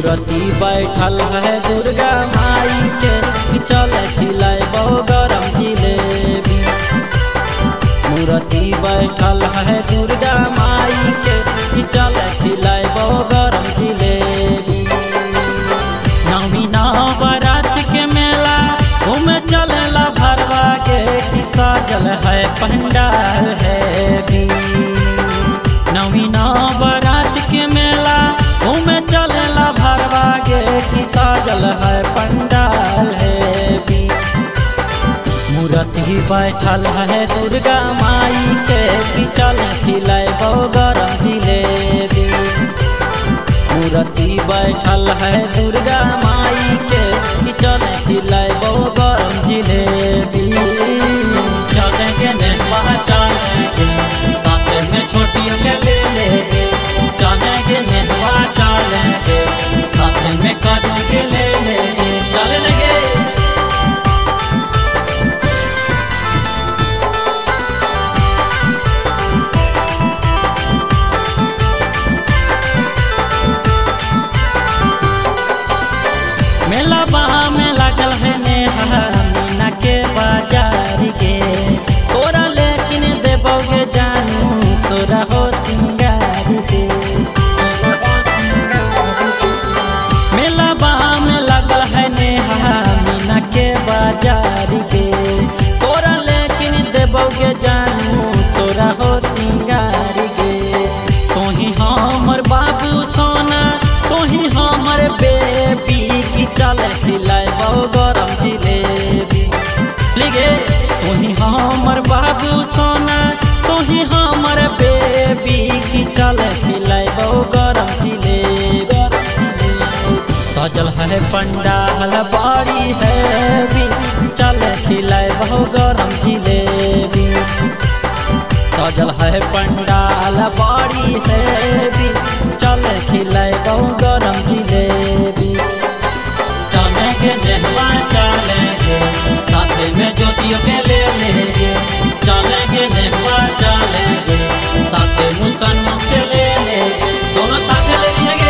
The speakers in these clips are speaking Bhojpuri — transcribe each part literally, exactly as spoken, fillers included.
मूर्ति बैठल है दुर्गा माई के, चल खिलाबो गरम जिलेबी। मूर्ति बैठल है दुर्गा माई के, चल खिलाबो गरम जिलेबी। नौमी नवरात के मेला घूमे चलेला भरवा के, सजल है पंडाल है भी। नौमी नवरात के मेला घूमे चलेला भरवा के, सजल है पंडाल है भी। मूर्ति बैठल है दुर्गा माई के, चल खिलाबो गरम जिलेबी। मूर्ति बैठल है दुर्गा माई के, चल खिलाबो गरम जिलेबी। चलेंगे नेटवा चलेंगे, साथ में छोटियों के ले लेंगे। चलेंगे नेटवा चलेंगे, साथ में कदम के ले लेंगे। चलेंगे मेला बहा में लागल है नेहा मीना के बाजार गे, तोरा लेकिन देबोगे जानू तोरा हो सिंगार गे। मेला बहा में लागल है नेहा मीना के बाजार गे, तोरा लेकिन देबोगे जानू तोरा हो सिंगार गे। तोही हमर बाबू सोना, तोही हमर बेबी, चल खिलाबो गरम जिलेबी। लिगे तोही हमर बाबू सोना, तोही हमर बेबी, की चल खिलाबो गरम जिलेबी। सजल है पंडाल बड़ी है भी, चल खिलाबो गरम जिलेबी। सजल है पंडाल बड़ी है भी, चल खिलाबो गरम जिलेबी। चलेंगे नेटवा चलेंगे, साथ में ज्योतियों के ले लेंगे। चलेंगे नेटवा चलेंगे, साथ में मुस्कान के ले लेंगे। दोनों साथ ले लेंगे।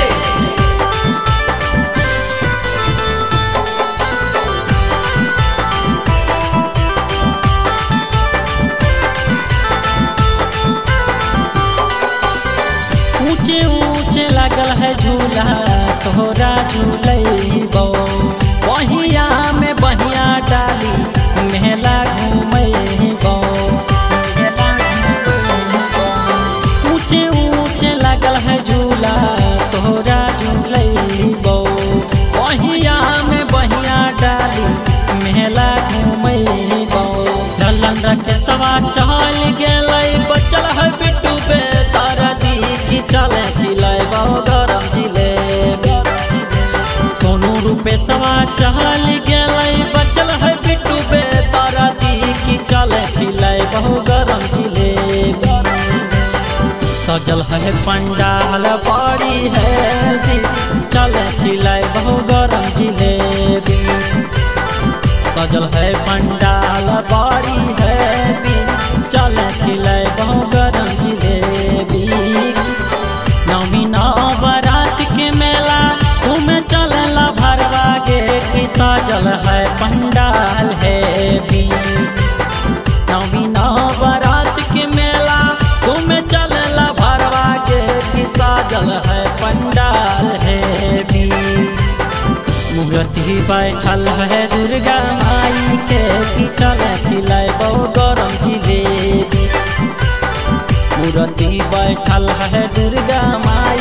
ऊंचे ऊंचे लागल है झूला, तोहरा झूलैबो। बहिया में बहिया डाली मेला घूमैबो। ऊंचे ऊंचे लागल है झूला, तोहरा झूलैबो। बहिया में बहिया डाली मेला घूमैबो। ललन रखे सवा चल गेलै, बचल है बिट्टू बे तारा दी, की चल खिलाबो गरम जिलेबी। सोनू रूपे सवा चल गेलै, बचल है बिट्टू बे तारा दी, की चल खिलाबो गरम जिलेबी। सजल है पंडाल बड़ी है भी, चल खिलाबो गरम जिलेबी। सजल है पंडाल बड़ी है भी, चल खिलाबो गरम जिलेबी। नौमी नवरात के मेला घूमे चलेला भरवा के, सजल है पंडाल है भी। नौमी नवरात के मेला घूमे चलेला भरवा के, सजल है पंडाल है भी। मूर्ति बैठल है दुर्गा माई के, चल खिलाबो गरम जिलेबी। मूर्ति बैठल है दुर्गा माई